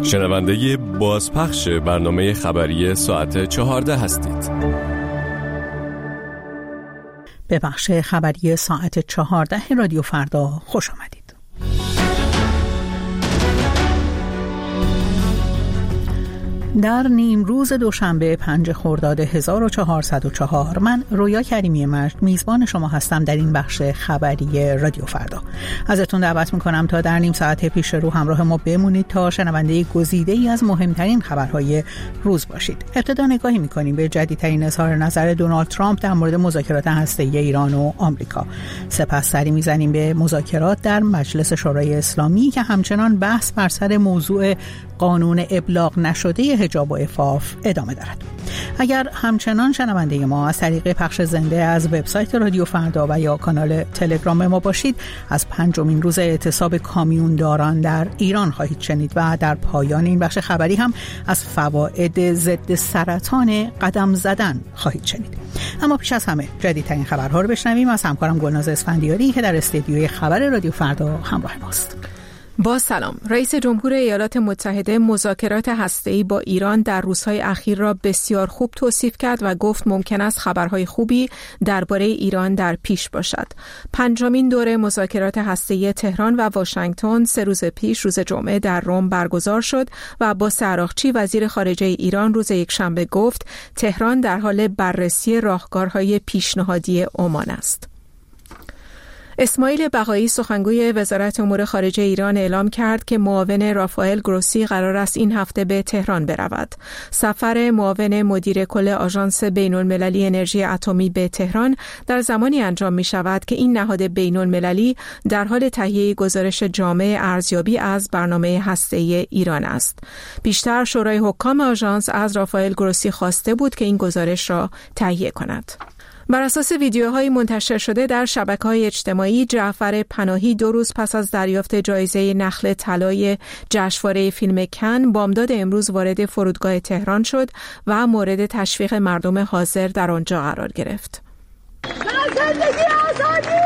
شنونده بازپخش برنامه خبری ساعت 14 هستید. به بخش خبری ساعت 14 رادیو فردا خوش آمدید. در نیمروز دوشنبه 5 خرداد 1404 من رویا کریمی مجد میزبان شما هستم در این بخش خبری رادیو فردا. ازتون دعوت میکنم تا در نیم ساعت پیش رو همراه ما بمونید تا شنونده گزیده‌ای از مهمترین خبرهای روز باشید. ابتدا نگاهی میکنیم به جدیدترین اظهار نظر دونالد ترامپ در مورد مذاکرات هسته‌ای ایران و آمریکا. سپس سری میزنیم به مذاکرات در مجلس شورای اسلامی که همچنان بحث بر سر موضوع قانون ابلاغ نشده حجاب و عفاف ادامه دارد. اگر همچنان شنونده ما از طریق پخش زنده از وبسایت رادیو فردا و یا کانال تلگرام ما باشید، از 5مین روز اعتصاب کامیونداران در ایران خواهید شنید و در پایان این بخش خبری هم از فواید ضد سرطان قدم زدن خواهید شنید. اما پیش از همه جدیدترین خبرها رو بشنویم از همکارم گلناز اسفندیاری که در استودیوی خبر رادیو فردا همراه ماست. با سلام. رئیس جمهور ایالات متحده مذاکرات هسته‌ای با ایران در روزهای اخیر را بسیار خوب توصیف کرد و گفت ممکن است خبرهای خوبی درباره ایران در پیش باشد. 5مین دوره مذاکرات هسته‌ای تهران و واشنگتن 3 روز پیش روز جمعه در روم برگزار شد و عباس عراقچی وزیر خارجه ایران روز یکشنبه گفت تهران در حال بررسی راهکارهای پیشنهادی عمان است. اسماعیل بقایی سخنگوی وزارت امور خارجه ایران اعلام کرد که معاون رافائل گروسی قرار است این هفته به تهران برود. سفر معاون مدیر کل آژانس بین‌المللی انرژی اتمی به تهران در زمانی انجام می شود که این نهاد بین‌المللی در حال تهیه گزارش جامع ارزیابی از برنامه هسته‌ای ایران است. پیشتر شورای حکام آژانس از رافائل گروسی خواسته بود که این گزارش را تهیه کند. بر اساس ویدیوهای منتشر شده در شبکه‌های اجتماعی، جعفر پناهی 2 روز پس از دریافت جایزه نخل طلای جشنواره فیلم کن بامداد امروز وارد فرودگاه تهران شد و مورد تشویق مردم حاضر در آنجا قرار گرفت. زندگی آزادی!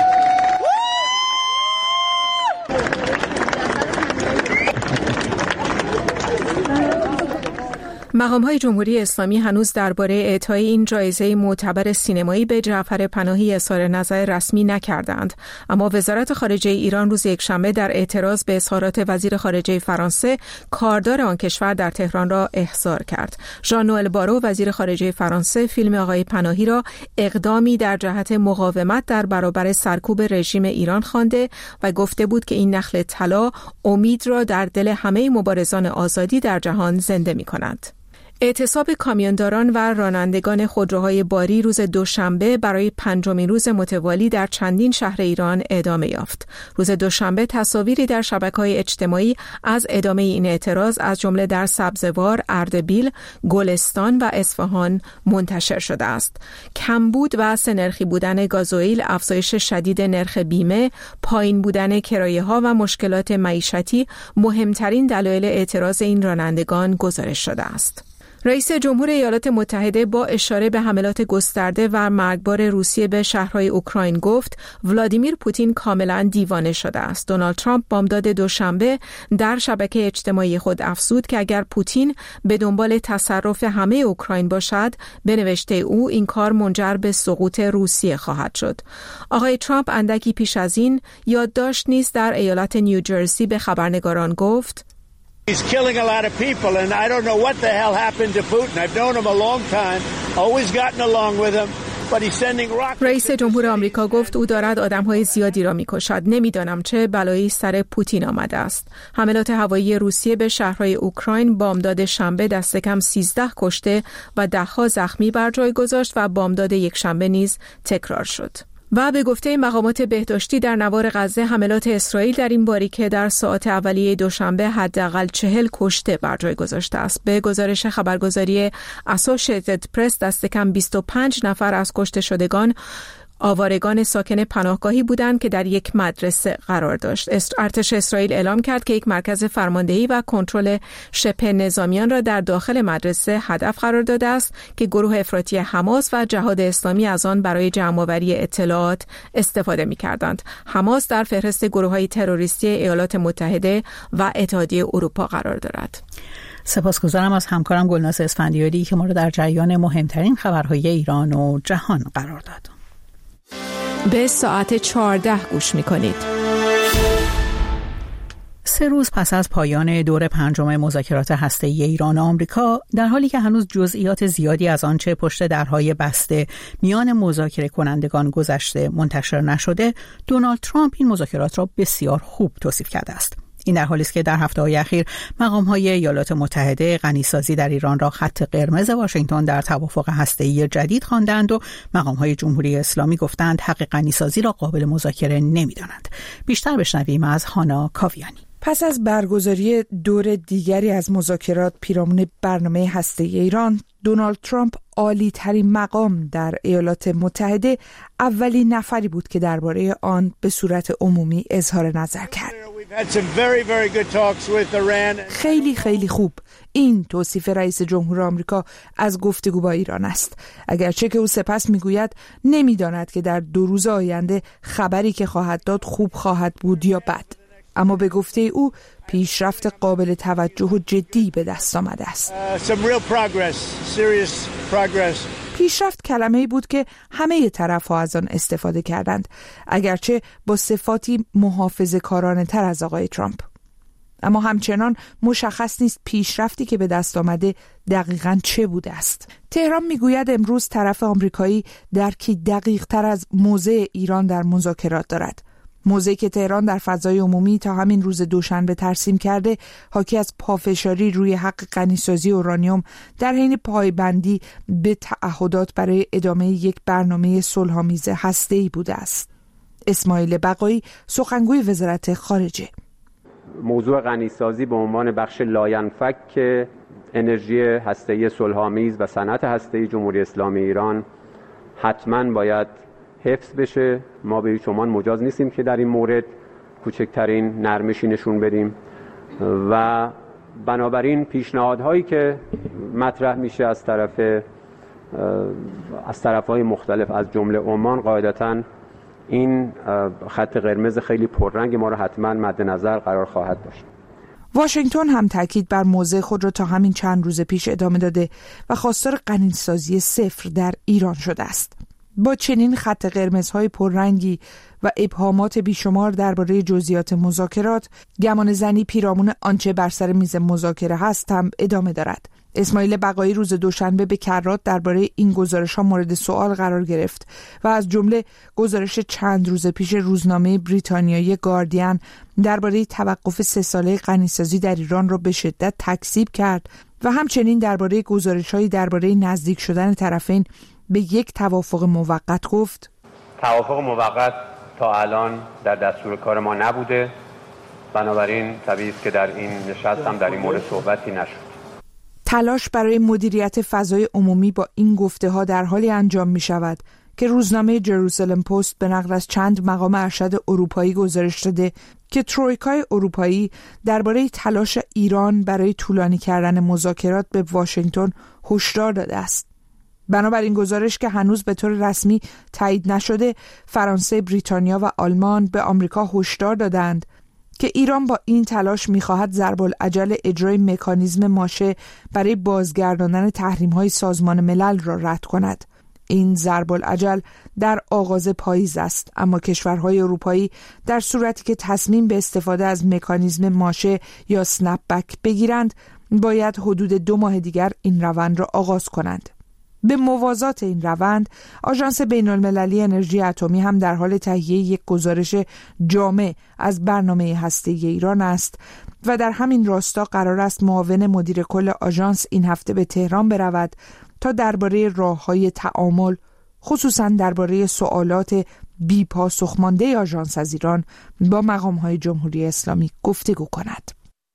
مقام‌های جمهوری اسلامی هنوز درباره اعطای این جایزه معتبر سینمایی به جعفر پناهی اظهار نظر رسمی نکردند، اما وزارت خارجه ایران روز یکشنبه در اعتراض به اظهارات وزیر خارجه فرانسه کاردار آن کشور در تهران را احضار کرد. ژان نوئل بارو وزیر خارجه فرانسه فیلم آقای پناهی را اقدامی در جهت مقاومت در برابر سرکوب رژیم ایران خوانده و گفته بود که این نخل طلا امید را در دل همه مبارزان آزادی در جهان زنده می‌کند. اعتصاب کامیونداران و رانندگان خودروهای باری روز دوشنبه برای 5مین روز متوالی در چندین شهر ایران ادامه یافت. روز دوشنبه تصاویری در شبکه‌های اجتماعی از ادامه این اعتراض از جمله در سبزوار، اردبیل، گلستان و اصفهان منتشر شده است. کمبود و سه‌نرخی بودن گازوئیل، افزایش شدید نرخ بیمه، پایین بودن کرایه‌ها و مشکلات معیشتی مهمترین دلایل اعتراض این رانندگان گزارش شده است. رئیس جمهور ایالات متحده با اشاره به حملات گسترده و مرگبار روسیه به شهرهای اوکراین گفت ولادیمیر پوتین کاملا دیوانه شده است. دونالد ترامپ بامداد دوشنبه در شبکه اجتماعی خود افزود که اگر پوتین به دنبال تصرف همه اوکراین باشد، به نوشته او این کار منجر به سقوط روسیه خواهد شد. آقای ترامپ اندکی پیش از این یادداشت نیز در ایالت نیوجرسی به خبرنگاران گفت He's killing a lot of people and I don't know what the hell happened to Putin. I've known him a long time, always gotten along with him. رئیس جمهور آمریکا گفت او دارد آدم‌های زیادی را می‌کشد. نمی‌دانم چه بلایی سر پوتین آمده است. حملات هوایی روسیه به شهرهای اوکراین بامداد شنبه دست کم 13 کشته و ده‌ها زخمی بر جای گذاشت و بامداد یکشنبه نیز تکرار شد. و به گفته مقامات بهداشتی در نوار غزه حملات اسرائیل در این باریکه در ساعات اولیه دوشنبه حداقل 40 کشته بر جای گذاشته است. به گزارش خبرگزاری اسوسییتد پرس دست کم 25 نفر از کشته شدگان آوارگان ساکن پناهگاهی بودند که در یک مدرسه قرار داشت. ارتش اسرائیل اعلام کرد که یک مرکز فرماندهی و کنترل شبه نظامیان را در داخل مدرسه هدف قرار داده است که گروه افراطی حماس و جهاد اسلامی از آن برای جمع‌آوری اطلاعات استفاده می‌کردند. حماس در فهرست گروه‌های تروریستی ایالات متحده و اتحادیه اروپا قرار دارد. سپاسگزارم از همکارم گلناز اسفندیاری که ما را در جریان مهمترین خبرهای ایران و جهان قرار داد. به ساعت 14 گوش می‌کنید. 3 روز پس از پایان دور 5 مذاکرات هسته‌ای ایران و آمریکا، در حالی که هنوز جزئیات زیادی از آنچه پشت درهای بسته میان مذاکره کنندگان گذشته منتشر نشده، دونالد ترامپ این مذاکرات را بسیار خوب توصیف کرده است. این در حالی است که در هفته‌های اخیر مقام‌های ایالات متحده غنیسازی در ایران را خط قرمز واشنگتن در توافق هسته‌ای جدید خواندند و مقام‌های جمهوری اسلامی گفتند حق غنیسازی را قابل مذاکره نمی‌دانند. بیشتر بشنویم از هانا کاویانی. پس از برگزاری دور دیگری از مذاکرات پیرامون برنامه هسته‌ای ایران، دونالد ترامپ عالی ترین مقام در ایالات متحده اولین نفری بود که درباره آن به صورت عمومی اظهار نظر کرد. خیلی خوب. این توصیف رئیس جمهور آمریکا از گفتگو با ایران است. اگرچه که او سپس میگوید نمیداند که در 2 روز آینده خبری که خواهد داد خوب خواهد بود یا بد. اما به گفته او پیشرفت قابل توجه و جدی به دست آمده است. پیشرفت کلمه‌ای بود که همه طرف‌ها از آن استفاده کردند، اگرچه با صفاتی محافظه‌کارانه تر از آقای ترامپ. اما همچنان مشخص نیست پیشرفتی که به دست آمده دقیقاً چه بوده است. تهران میگوید امروز طرف آمریکایی درکی دقیق‌تر از موضع ایران در مذاکرات دارد. موضعی که تهران در فضای عمومی تا همین روز دوشنبه ترسیم کرده، حاکی از پافشاری روی حق غنیسازی اورانیوم در حین پایبندی به تعهدات برای ادامه یک برنامه صلح‌آمیز هسته‌ای بوده است. اسماعیل بقایی، سخنگوی وزارت خارجه: موضوع غنیسازی به عنوان بخش لاینفک انرژی هسته‌ای صلح‌آمیز و صنعت هسته‌ای جمهوری اسلامی ایران حتماً باید حفظ بشه. ما به هیچ عنوان مجاز نیستیم که در این مورد کوچکترین نرمشی نشون بدیم و بنابراین پیشنهادهایی که مطرح میشه از طرف‌های مختلف از جمله عمان، قاعدتاً این خط قرمز خیلی پررنگ ما را حتما مد نظر قرار خواهد داشت. واشنگتن هم تاکید بر موضع خود را تا همین چند روز پیش ادامه داده و خواستار غنیسازی صفر در ایران شده است. با چنین خط قرمزهای پررنگی و ابهامات بیشمار درباره جزئیات مذاکرات، گمان زنی پیرامون آنچه بر سر میز مذاکره هست هم ادامه دارد. اسماعیل بقایی روز دوشنبه به کرات درباره این گزارش‌ها مورد سوال قرار گرفت و از جمله گزارش چند روز پیش روزنامه بریتانیایی گاردین درباره توقف 3 ساله غنیسازی در ایران را به شدت تکذیب کرد و همچنین درباره گزارش‌هایی درباره نزدیک شدن طرفین به یک توافق موقت گفت: توافق موقت تا الان در دستور کار ما نبوده، بنابراین طبیعی است که در این نشست هم در این مورد صحبتی نشد. تلاش برای مدیریت فضای عمومی با این گفته‌ها در حالی انجام می شود که روزنامه جروسالم پست به نقل از چند مقام ارشد اروپایی گزارش داده که ترویکای اروپایی درباره تلاش ایران برای طولانی کردن مذاکرات به واشنگتن هشدار داده است. بنابراین گزارش که هنوز به طور رسمی تایید نشده، فرانسه، بریتانیا و آلمان به آمریکا هشدار دادند که ایران با این تلاش می‌خواهد ضرب‌العجل اجرای مکانیزم ماشه برای بازگرداندن تحریم‌های سازمان ملل را رد کند. این ضرب‌العجل در آغاز پاییز است، اما کشورهای اروپایی در صورتی که تصمیم به استفاده از مکانیزم ماشه یا سنپ بک بگیرند، باید حدود 2 ماه دیگر این روند را آغاز کنند. به موازات این روند، آژانس بین‌المللی انرژی اتمی هم در حال تهیه یک گزارش جامع از برنامه هسته‌ای ایران است و در همین راستا قرار است معاون مدیر کل آژانس این هفته به تهران برود تا درباره راه‌های تعامل، خصوصاً درباره سوالات بی پاسخ مانده آژانس از ایران با مقام‌های جمهوری اسلامی گفتگو کند.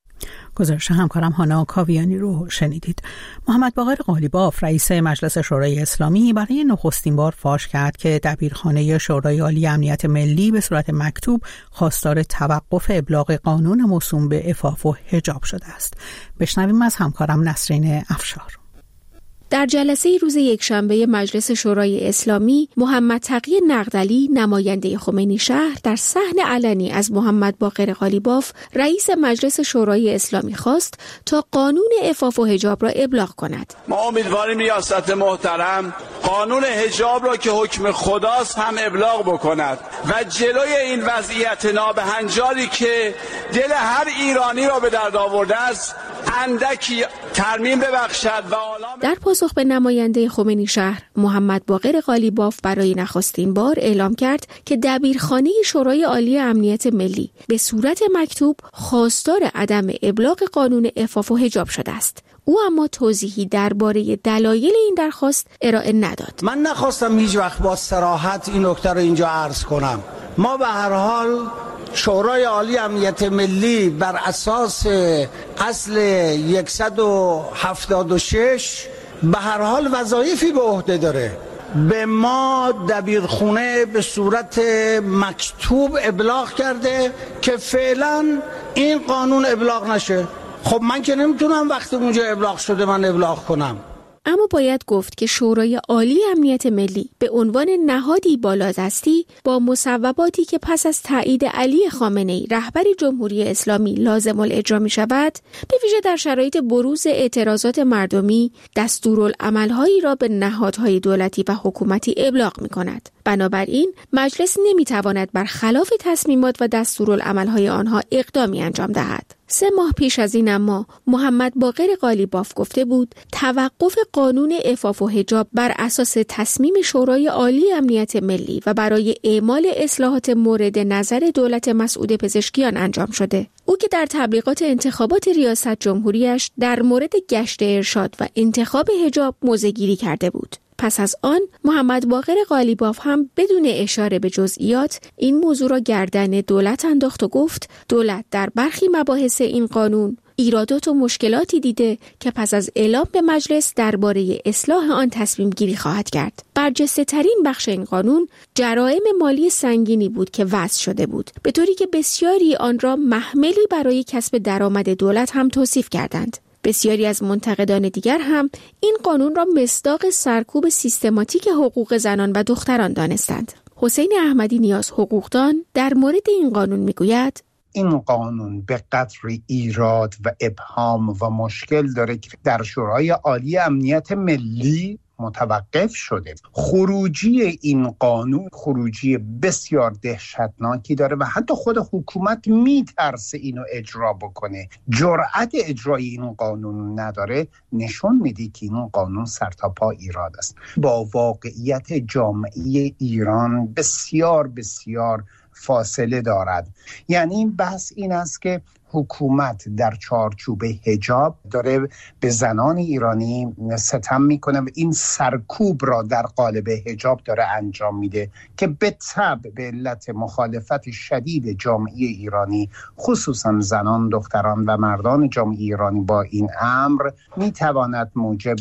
گزارش همکارم هانا کاویانی رو شنیدید. محمد باقر قالیباف رئیس مجلس شورای اسلامی برای نخستین بار فاش کرد که دبیرخانه شورای عالی امنیت ملی به صورت مکتوب خواستار توقف ابلاغ قانون موسوم به عفاف و حجاب شده است. بشنویم از همکارم نسرین افشار. در جلسه روز یکشنبه مجلس شورای اسلامی، محمد تقی نقدلی نماینده خمینی شهر در صحن علنی از محمد باقر قالیباف رئیس مجلس شورای اسلامی خواست تا قانون عفاف و حجاب را ابلاغ کند. ما امیدواریم ریاست محترم قانون حجاب را که حکم خداست هم ابلاغ بکند و جلوی این وضعیت نابهنجاری که دل هر ایرانی را به درد آورده است اندکی ترمیم ببخشد و در پاسخ به نماینده خمینی شهر، محمد باقر قالیباف برای نخستین بار اعلام کرد که دبیرخانه شورای عالی امنیت ملی به صورت مکتوب خواستار عدم ابلاغ قانون عفاف و حجاب شده است. او اما توضیحی درباره دلایل این درخواست ارائه نداد. من نخواستم هیچ وقت با صراحت این نکته رو اینجا عرض کنم. ما به هر حال شورای عالی امنیت ملی بر اساس اصل 176 به هر حال وظایفی به عهده داره. به ما دبیرخونه به صورت مکتوب ابلاغ کرده که فعلا این قانون ابلاغ نشه. خب من که نمیتونم وقتی اونجا ابلاغ شده من ابلاغ کنم. اما باید گفت که شورای عالی امنیت ملی به عنوان نهادی بالادستی با مصوباتی که پس از تایید علی خامنه‌ای رهبر جمهوری اسلامی لازم الاجرا می شود، به ویژه در شرایط بروز اعتراضات مردمی دستورالعملهایی را به نهادهای دولتی و حکومتی ابلاغ می کند. بنابراین مجلس نمی تواند برخلاف تصمیمات و دستورالعملهای آنها اقدامی انجام دهد. 3 ماه پیش از این اما محمد باقر قالیباف گفته بود توقف قانون عفاف و حجاب بر اساس تصمیم شورای عالی امنیت ملی و برای اعمال اصلاحات مورد نظر دولت مسعود پزشکیان انجام شده. او که در تبلیغات انتخابات ریاست جمهوریش در مورد گشت ارشاد و انتخاب حجاب موضع‌گیری کرده بود. پس از آن محمد باقر قالیباف هم بدون اشاره به جزئیات این موضوع را گردن دولت انداخت و گفت دولت در برخی مباحث این قانون ایرادات و مشکلاتی دیده که پس از اعلام به مجلس درباره اصلاح آن تصمیم گیری خواهد کرد. برجسته ترین بخش این قانون جرائم مالی سنگینی بود که وضع شده بود، به طوری که بسیاری آن را محملی برای کسب درآمد دولت هم توصیف کردند. بسیاری از منتقدان دیگر هم این قانون را مصداق سرکوب سیستماتیک حقوق زنان و دختران دانستند. حسین احمدی نیاز حقوقدان در مورد این قانون میگوید این قانون به قدری ایراد و ابهام و مشکل داره که در شورای عالی امنیت ملی متوقف شده. خروجی این قانون خروجی بسیار دهشتناکی داره و حتی خود حکومت میترسه اینو اجرا بکنه. جرأت اجرای این قانون نداره، نشون میده که این قانون سرتاپا ایراد است. با واقعیت جامعه ایران بسیار بسیار فاصله دارد. یعنی این بحث این است که حکومت در چارچوب حجاب داره به زنان ایرانی ستم میکنه و این سرکوب را در قالب حجاب داره انجام میده که به تبع به علت مخالفت شدید جامعه ایرانی خصوصا زنان، دختران و مردان جامعه ایرانی با این امر میتواند موجب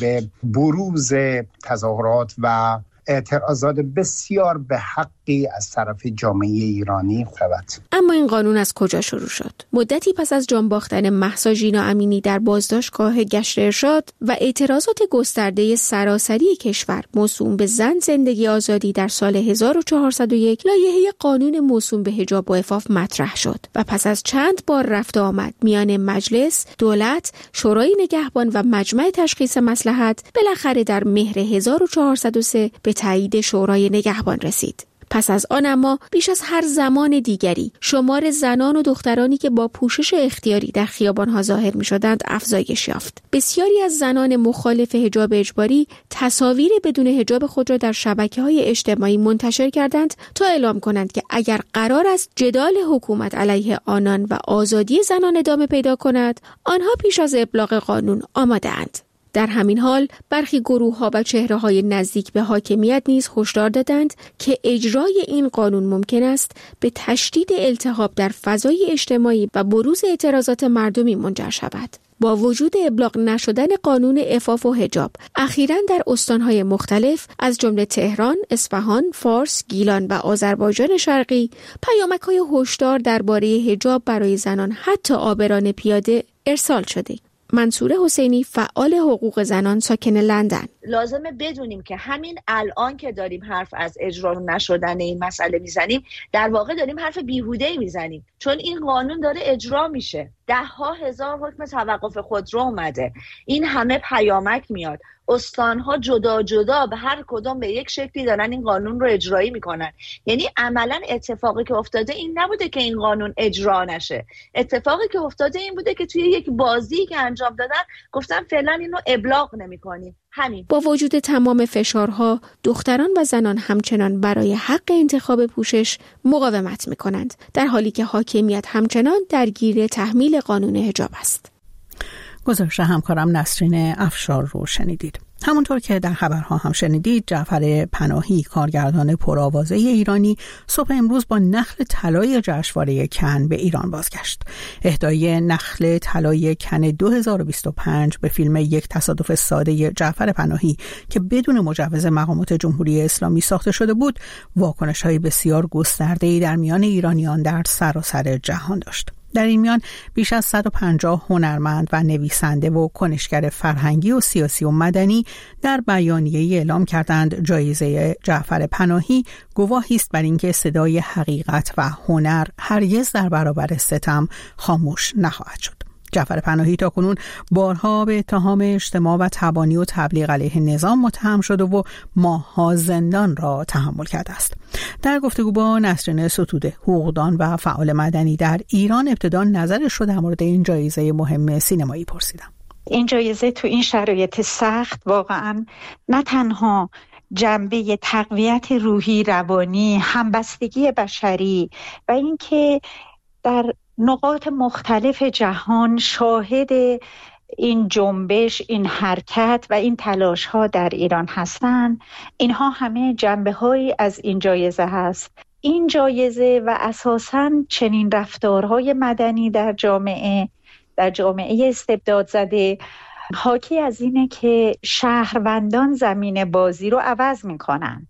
بروز تظاهرات و اعتراضات بسیار به حقی از طرف جامعه ایرانی شود. اما این قانون از کجا شروع شد؟ مدتی پس از جان باختن مهسا ژینا امینی در بازداشتگاه گشت ارشاد و اعتراضات گسترده سراسری کشور موسوم به زن زندگی آزادی در سال 1401 لایحه قانون موسوم به حجاب و عفاف مطرح شد و پس از چند بار رفت و آمد میان مجلس، دولت، شورای نگهبان و مجمع تشخیص مصلحت بالاخره در مهر 1403 به تایید شورای نگهبان رسید. پس از آن اما بیش از هر زمان دیگری شمار زنان و دخترانی که با پوشش اختیاری در خیابان‌ها ظاهر می‌شدند افزایش یافت. بسیاری از زنان مخالف حجاب اجباری تصاویر بدون حجاب خود را در شبکه‌های اجتماعی منتشر کردند تا اعلام کنند که اگر قرار است جدال حکومت علیه آنان و آزادی زنان ادامه پیدا کند، آنها پیش از ابلاغ قانون آماده‌اند. در همین حال برخی گروه‌ها و چهره‌های نزدیک به حاکمیت نیز هشدار دادند که اجرای این قانون ممکن است به تشدید التهاب در فضای اجتماعی و بروز اعتراضات مردمی منجر شود. با وجود ابلاغ نشدن قانون عفاف و حجاب، اخیراً در استان‌های مختلف از جمله تهران، اصفهان، فارس، گیلان و آذربایجان شرقی پیامک‌های هشدار درباره حجاب برای زنان حتی عابران پیاده ارسال شده. منصوره حسینی، فعال حقوق زنان ساکن لندن: لازمه بدونیم که همین الان که داریم حرف از اجرا نشدن این مسئله میزنیم، در واقع داریم حرف بیهوده‌ای میزنیم، چون این قانون داره اجرا میشه. 10,000 حکم توقف خودرو اومده، این همه پیامک میاد، استان‌ها جدا جدا به هر کدوم به یک شکلی دارن این قانون رو اجرایی میکنن. یعنی عملاً اتفاقی که افتاده این نبوده که این قانون اجرا نشه، اتفاقی که افتاده این بوده که توی یک بازی که انجام دادن گفتن فعلا اینو ابلاغ نمی‌کنیم. همین. با وجود تمام فشارها، دختران و زنان همچنان برای حق انتخاب پوشش مقاومت می‌کنند، در حالی که حاکمیت همچنان درگیر تحمیل قانون حجاب است. گزارش همکارم نسرین افشار رو شنیدید. همونطور که در خبرها هم شنیدید، جعفر پناهی، کارگردان پرآوازه ایرانی، صبح امروز با نخل طلای جشنواره کن به ایران بازگشت. اهدای نخل طلای کن 2025 به فیلم یک تصادف ساده جعفر پناهی که بدون مجوز مقامات جمهوری اسلامی ساخته شده بود، واکنش‌های بسیار گسترده‌ای در میان ایرانیان در سراسر جهان داشت. در این میان بیش از 150 هنرمند و نویسنده و کنشگر فرهنگی و سیاسی و مدنی در بیانیه‌ای اعلام کردند جایزه جعفر پناهی گواهی است بر اینکه صدای حقیقت و هنر هرگز در برابر ستم خاموش نخواهد شد. جعفر پناهی تاکنون بارها به اتهام اجتماع و تبانی و تبلیغ علیه نظام متهم شده و ماه‌ها زندان را تحمل کرده است. در گفتگو با نسرین ستوده، حقوقدان و فعال مدنی در ایران، ابتدا نظرش رو در مورد این جایزه مهم سینمایی پرسیدم. این جایزه تو این شرایط سخت واقعا نه تنها جنبه تقویت روحی، روانی، همبستگی بشری و اینکه در نقاط مختلف جهان شاهد این جنبش، این حرکت و این تلاش ها در ایران هستند، اینها همه جنبه هایی از این جایزه هست. این جایزه و اساساً چنین رفتارهای مدنی در جامعه استبداد زده حاکی از اینه که شهروندان زمین بازی رو عوض میکنن.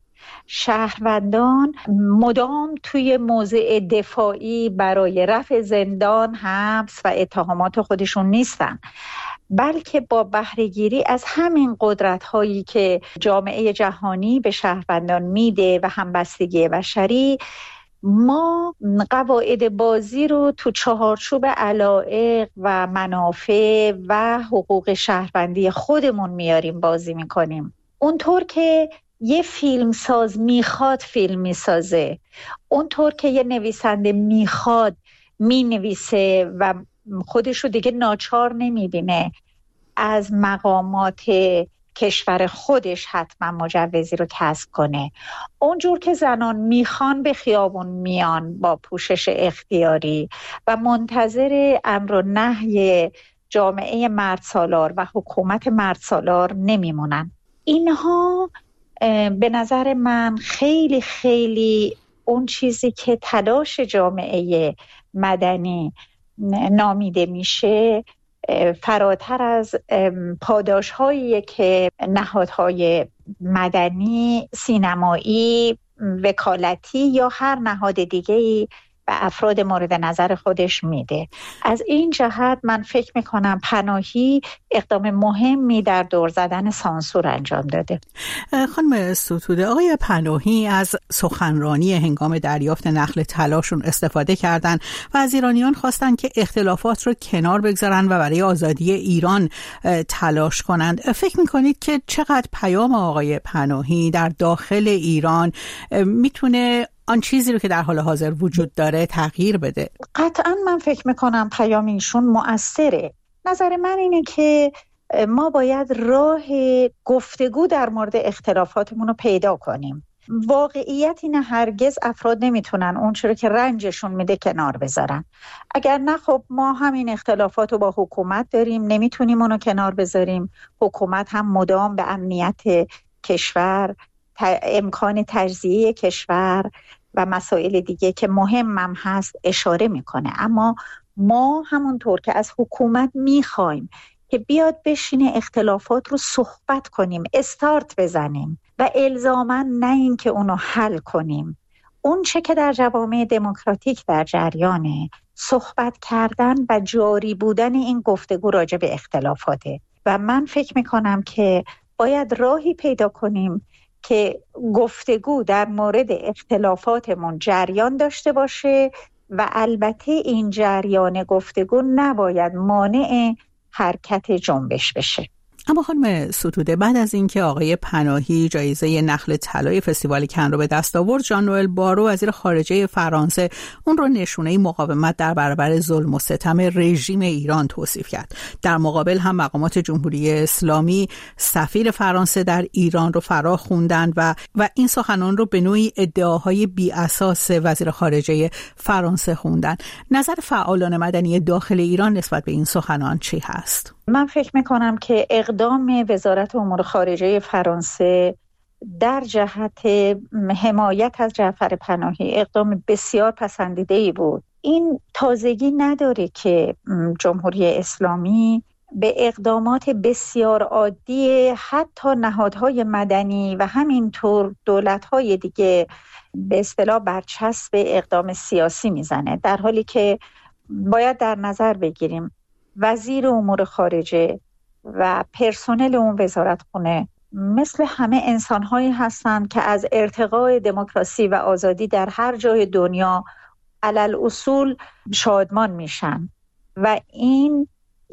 شهروندان مدام توی موضع دفاعی برای رفع زندان، حبس و اتهامات خودشون نیستن، بلکه با بهره‌گیری از همین قدرت‌هایی که جامعه جهانی به شهروندان میده و همبستگی بشری، ما قواعد بازی رو تو چهارچوب علایق و منافع و حقوق شهروندی خودمون میاریم بازی میکنیم. اونطور که یه فیلمساز میخواد فیلم میسازه، اونطور که یه نویسنده میخواد مینویسه و خودش رو دیگه ناچار نمیبینه از مقامات کشور خودش حتما مجوزی رو کسب کنه، اونجور که زنان میخوان به خیابون میان با پوشش اختیاری و منتظر امر و نهی جامعه مردسالار و حکومت مردسالار نمیمونن. اینها به نظر من خیلی خیلی اون چیزی که تلاش جامعه مدنی نامیده میشه فراتر از پاداش‌هایی که نهادهای مدنی، سینمایی، وکالتی یا هر نهاد دیگه‌ای به افراد مورد نظر خودش میده. از این جهت من فکر میکنم پناهی اقدام مهمی در دور زدن سانسور انجام داده. خانم ستوده، آقای پناهی از سخنرانی هنگام دریافت نخل طلاشون استفاده کردن و از ایرانیان خواستن که اختلافات رو کنار بگذارن و برای آزادی ایران تلاش کنند. فکر میکنید که چقدر پیام آقای پناهی در داخل ایران میتونه آن چیزی رو که در حال حاضر وجود داره تغییر بده؟ قطعا من فکر میکنم پیام ایشون مؤثره. نظر من اینه که ما باید راه گفتگو در مورد اختلافاتمون رو پیدا کنیم. واقعیت اینه هرگز افراد نمیتونن اون چیزی که رنجشون میده کنار بذارن. اگر نه خب ما همین اختلافات رو با حکومت داریم، نمیتونیم اونو کنار بذاریم. حکومت هم مدام به امنیت کشور، امکان تجزیه کشور و مسائل دیگه که مهمم هست اشاره میکنه. اما ما همونطور که از حکومت میخوایم که بیاد بشینه اختلافات رو صحبت کنیم، استارت بزنیم و الزاماً نه این که اونو حل کنیم. اون چه که در جوامع دموکراتیک در جریانه، صحبت کردن و جاری بودن این گفتگو راجع به اختلافاته و من فکر میکنم که باید راهی پیدا کنیم که گفتگو در مورد اختلافاتمون جریان داشته باشه و البته این جریان گفتگو نباید مانع حرکت جنبش بشه. اما خانم ستوده، بعد از اینکه آقای پناهی جایزه نخل طلای فستیوال کن رو به دست آورد، ژان نوئل بارو وزیر خارجه فرانسه اون رو نشونه مقاومت در برابر ظلم و ستم رژیم ایران توصیف کرد. در مقابل هم مقامات جمهوری اسلامی سفیر فرانسه در ایران رو فرا خوندن و این سخنان رو به نوعی ادعاهای بی اساس وزیر خارجه فرانسه خوندن. نظر فعالان مدنی داخل ایران نسبت به این سخنان چی هست؟ من فکر میکنم که اقدام وزارت امور خارجه فرانسه در جهت حمایت از جعفر پناهی اقدام بسیار پسندیده‌ای بود. این تازگی نداره که جمهوری اسلامی به اقدامات بسیار عادی حتی نهادهای مدنی و همینطور دولت‌های دیگه به اصطلاح برچسب اقدام سیاسی میزنه، در حالی که باید در نظر بگیریم وزیر امور خارجه و پرسنل اون وزارتخونه مثل همه انسان‌هایی هستند که از ارتقای دموکراسی و آزادی در هر جای دنیا علل اصول شادمان میشن و این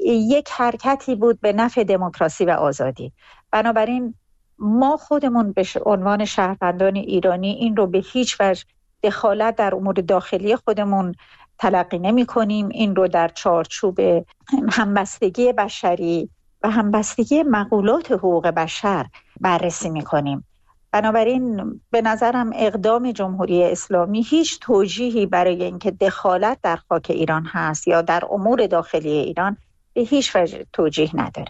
یک حرکتی بود به نفع دموکراسی و آزادی. بنابراین ما خودمون به عنوان شهروندان ایرانی این رو به هیچ وجه دخالت در امور داخلی خودمون تلقی نمی کنیم. این رو در چارچوب همبستگی بشری و همبستگی مقولات حقوق بشر بررسی می کنیم. بنابراین به نظرم اقدام جمهوری اسلامی هیچ توجیهی برای اینکه دخالت در خاک ایران هست یا در امور داخلی ایران به هیچ وجه توجیه نداره.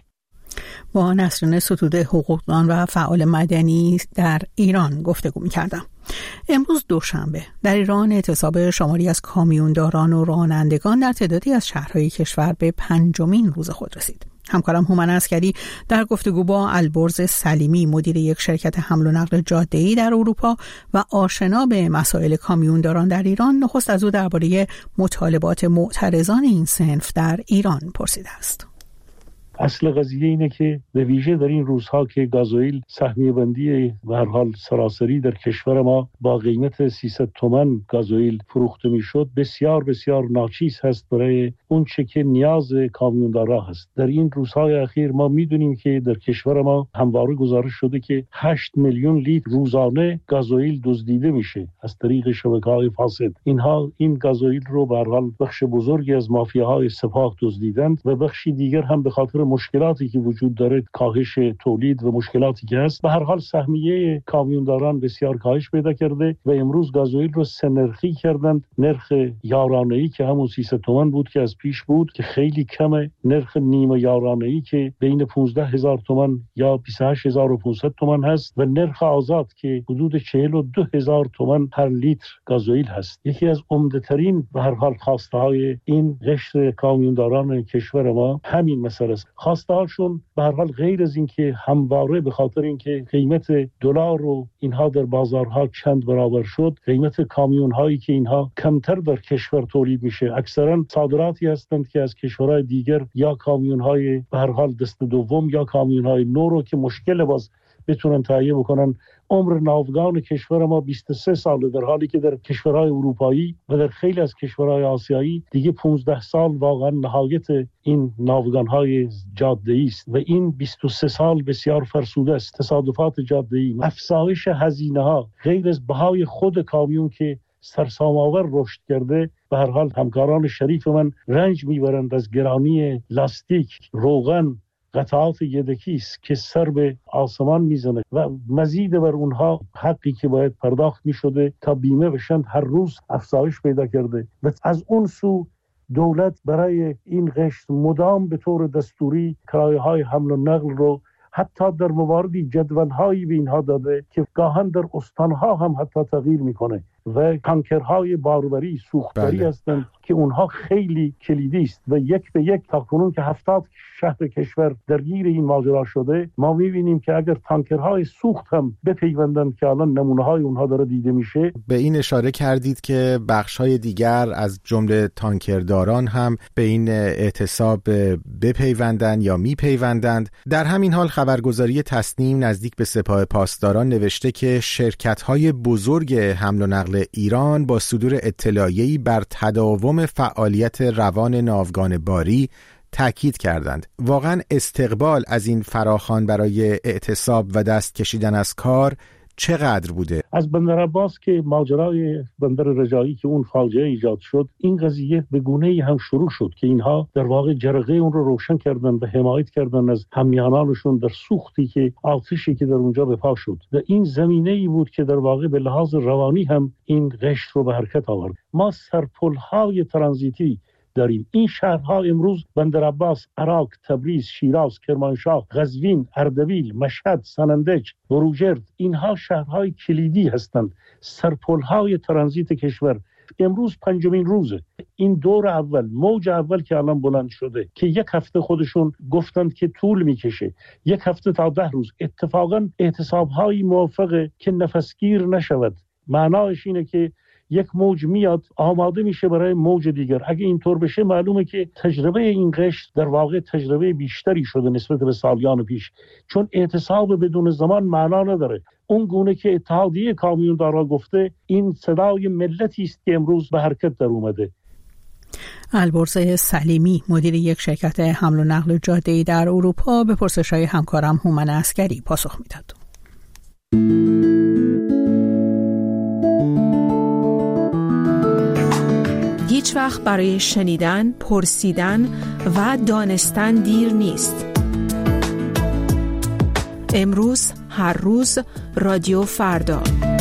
با نسرین ستوده، حقوقدان و فعال مدنی در ایران گفتگو می‌کردم. امروز دوشنبه در ایران اعتصاب شماری از کامیونداران و رانندگان در تعدادی از شهرهای کشور به 5مین روز خود رسید. همکارم هومن عسکری در گفتگو با البرز سلیمی، مدیر یک شرکت حمل و نقل جاده‌ای در اروپا و آشنا به مسائل کامیونداران در ایران، نخست از او درباره مطالبات معترضان این صنف در ایران پرسیده است. اصل قضیه اینه که به ویژه در این روزها که گازوئیل سهمیه بندی به هر حال سراسری در کشور ما با قیمت 300 تومان گازوئیل فروخته میشد، بسیار بسیار ناچیز هست برای اون چه که نیاز کامیوندارا هست. در این روزهای اخیر ما میدونیم که در کشور ما همواره گزارش شده که 8 میلیون لیتر روزانه گازوئیل دزدیده میشه از طریق شبکه‌های فاسد. این گازوئیل رو به هر حال بخش بزرگی از مافیاهای سپاه دزدیدند و بخشی دیگر هم به خاطر مشکلاتی که وجود داره، کاهش تولید و مشکلاتی که هست، به هر حال سهمیه کامیونداران بسیار کاهش پیدا کرده و امروز گازوئیل رو سنرخی کردند. نرخ یارانه‌ای که همون 300 تومان بود که از پیش بود که خیلی کمه، نرخ نیمه یارانه‌ای که بین 15000 تومان یا 28500 تومان هست و نرخ آزاد که حدود 42000 تومان هر لیتر گازوئیل هست. یکی از عمده‌ترین به هر حال خواسته‌های این قشر کامیونداران کشور ما همین مسئله است. خواسته‌هاشون به هر حال غیر از این که همواره به خاطر اینکه قیمت دلار و اینها در بازارها چند برابر شد، قیمت کامیون‌هایی که اینها کمتر در کشور تولید میشه، اکثرا صادراتی هستند که از کشورهای دیگر یا کامیون‌های به هر حال دست دوم یا کامیون‌های نو رو که مشکل باز بتونن تهیه بکنن. عمر ناوگان کشور ما 23 ساله، در حالی که در کشورهای اروپایی و در خیلی از کشورهای آسیایی دیگه 15 سال واقعا نهایت این ناوگان‌های جاده‌ای است و این 23 سال بسیار فرسوده است. تصادفات جاده‌ای، افزایش هزینه‌ها غیر از بهای خود کامیون که سرسام‌آور رشد کرده، به هر حال همکاران شریف من رنج میبرند از گرانی لاستیک، روغن، قطعات یدکی است که سر به آسمان میزنه و مزید بر اونها حقی که باید پرداخت میشده تا بیمه بشن هر روز افزایش پیدا کرده و از اون سو دولت برای این قشر مدام به طور دستوری کرایه‌های حمل و نقل رو حتی در مواردی جدول‌هایی به اینها داده که گاهن در استانها هم حتی تغییر میکنه و تانکرهای باروری سوختبری هستند که اونها خیلی کلیدی است و یک به یک تا کنون که 70 شهر کشور درگیر این ماجرا شده، ما می‌بینیم که اگر تانکرهای سوخت هم بپیوندن که الان نمونه‌های اونها داره دیده میشه. به این اشاره کردید که بخش‌های دیگر از جمله تانکرداران هم به این اعتصاب بپیوندن یا میپیوندند. در همین حال خبرگزاری تصنیم نزدیک به سپاه پاسداران نوشته که شرکت‌های بزرگ حمل و نقل ایران با صدور اطلاعیه‌ای بر تداوم فعالیت روان ناوگان باری تأکید کردند. واقعا استقبال از این فراخوان برای اعتصاب و دست کشیدن از کار چقدر بوده؟ از بندر عباس که ماجرای بندر رجایی که اون فاجعه ایجاد شد، این قضیه به گونه‌ای هم شروع شد که اینها در واقع جرقه اون رو روشن کردن و حمایت کردن از همیهنانشون در سوختی که آتشی که در اونجا به پا شد و این زمینه‌ای بود که در واقع به لحاظ روانی هم این قشر رو به حرکت آورد. ما سرپل‌های ترانزیتی داریم. این شهرها امروز بندر عباس، عراق، تبریز، شیراز، کرمانشاه، قزوین، اردبیل، مشهد، سنندج، بروجرد، اینها شهرهای کلیدی هستند، سرپل‌های ترانزیت کشور. امروز 5مین روزه. این دور اول، موج اول که الان بلند شده که یک هفته خودشون گفتند که طول میکشه، یک هفته تا 10 روز، اتفاقا اعتصاب‌های موافقه که نفسگیر نشود. معناش اینه که یک موج میاد آماده میشه برای موج دیگر. اگه اینطور بشه معلومه که تجربه این قشر در واقع تجربه بیشتری شده نسبت به سالیان پیش، چون اعتصاب بدون زمان معنا نداره. اون گونه که اتحادیه کامیوندارا گفته، این صدای ملتی است که امروز به حرکت در اومده. البرز سلیمی، مدیر یک شرکت حمل و نقل جاده‌ای در اروپا، به پرسش‌های همکارم هومن عسکری پاسخ میداد. هیچ وقت برای شنیدن، پرسیدن و دانستن دیر نیست. امروز، هر روز، رادیو فردا.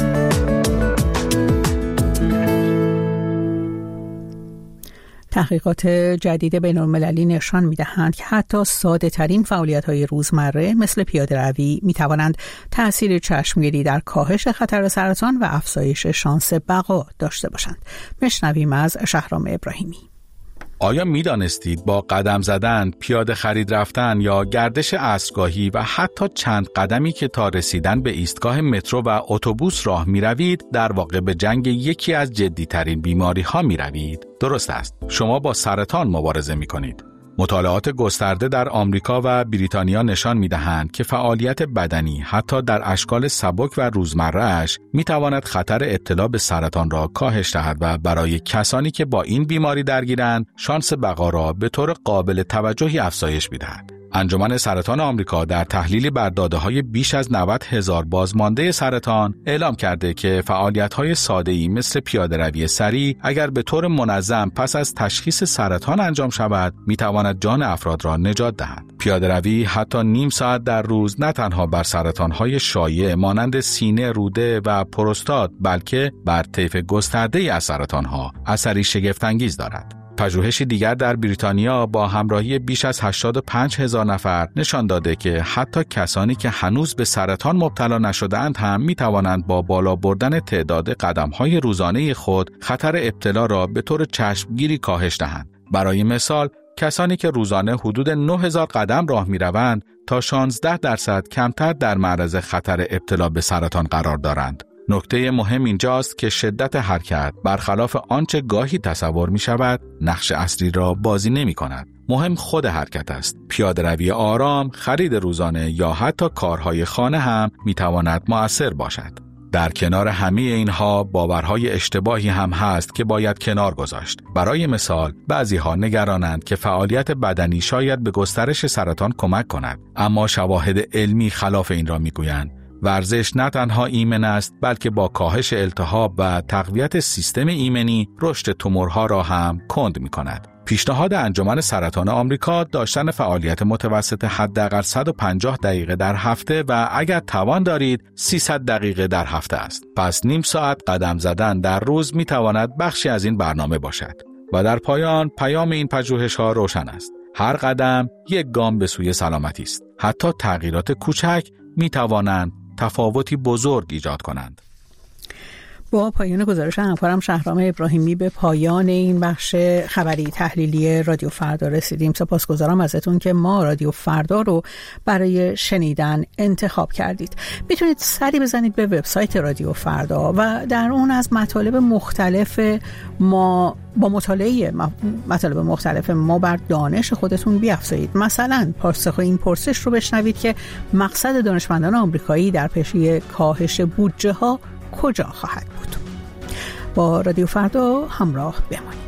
تحقیقات جدید بین‌المللی نشان می‌دهند که حتی ساده‌ترین فعالیت‌های روزمره مثل پیاده‌روی می‌توانند تأثیر چشمگیری در کاهش خطر سرطان و افزایش شانس بقا داشته باشند. میشنویم از شهرام ابراهیمی. آیا می‌دانستید با قدم زدن، پیاده خرید رفتن یا گردش عصرگاهی و حتی چند قدمی که تا رسیدن به ایستگاه مترو و اتوبوس راه می‌روید، در واقع به جنگ یکی از جدی‌ترین بیماری‌ها می‌روید؟ درست است. شما با سرطان مبارزه می‌کنید. مطالعات گسترده در آمریکا و بریتانیا نشان می‌دهند که فعالیت بدنی حتی در اشکال سبک و روزمره‌اش می‌تواند خطر ابتلا به سرطان را کاهش دهد و برای کسانی که با این بیماری درگیرند شانس بقا را به طور قابل توجهی افزایش می‌دهد. انجمن سرطان آمریکا در تحلیلی بر داده‌های بیش از 90,000 بازمانده سرطان اعلام کرده که فعالیت‌های ساده‌ای مثل پیاده‌روی سریع اگر به طور منظم پس از تشخیص سرطان انجام شود، می‌تواند جان افراد را نجات دهد. پیاده‌روی حتی نیم ساعت در روز نه تنها بر سرطان‌های شایع مانند سینه، روده و پروستات، بلکه بر طیف گسترده‌ای از سرطان‌ها اثری شگفت‌انگیز دارد. پژوهشی دیگر در بریتانیا با همراهی بیش از 85,000 نفر نشان داده که حتی کسانی که هنوز به سرطان مبتلا نشده‌اند هم می‌توانند با بالا بردن تعداد قدم‌های روزانه خود خطر ابتلا را به طور چشمگیری کاهش دهند. برای مثال، کسانی که روزانه حدود 9,000 قدم راه می‌روند تا 16% کمتر در معرض خطر ابتلا به سرطان قرار دارند. نکته مهم اینجاست که شدت حرکت برخلاف آنچه گاهی تصور می شود نقش اصلی را بازی نمی کند. مهم خود حرکت است. پیاده‌روی آرام، خرید روزانه یا حتی کارهای خانه هم می تواند مؤثر باشد. در کنار همه اینها باورهای اشتباهی هم هست که باید کنار گذاشت. برای مثال، بعضی‌ها نگرانند که فعالیت بدنی شاید به گسترش سرطان کمک کند، اما شواهد علمی خلاف این را می‌گویند. ورزش نه تنها ایمن است، بلکه با کاهش التهاب و تقویت سیستم ایمنی رشد تومورها را هم کند می کند. پیشنهاد انجمن سرطان آمریکا داشتن فعالیت متوسط حداقل 150 دقیقه در هفته و اگر توان دارید 300 دقیقه در هفته است. پس نیم ساعت قدم زدن در روز میتواند بخشی از این برنامه باشد. و در پایان پیام این پژوهش‌ها روشن است. هر قدم یک گام به سوی سلامتی است. حتی تغییرات کوچک میتوانند تفاوتی بزرگ ایجاد کنند. با پایان گزارش همکارم شهرام ابراهیمی به پایان این بخش خبری تحلیلی رادیو فردا رسیدیم. سپاسگزارم ازتون که ما رادیو فردا رو برای شنیدن انتخاب کردید. میتونید سری بزنید به وبسایت رادیو فردا و در اون از مطالب مختلف ما با مطالعه مطالب مختلف ما بر دانش خودتون بیافزایید. مثلا پاسخ این پرسش رو بشنوید که مقصد دانشمندان آمریکایی در پیشی کاهش بودجه ها کجا خواهد بود. با رادیو فردا همراه بمانید.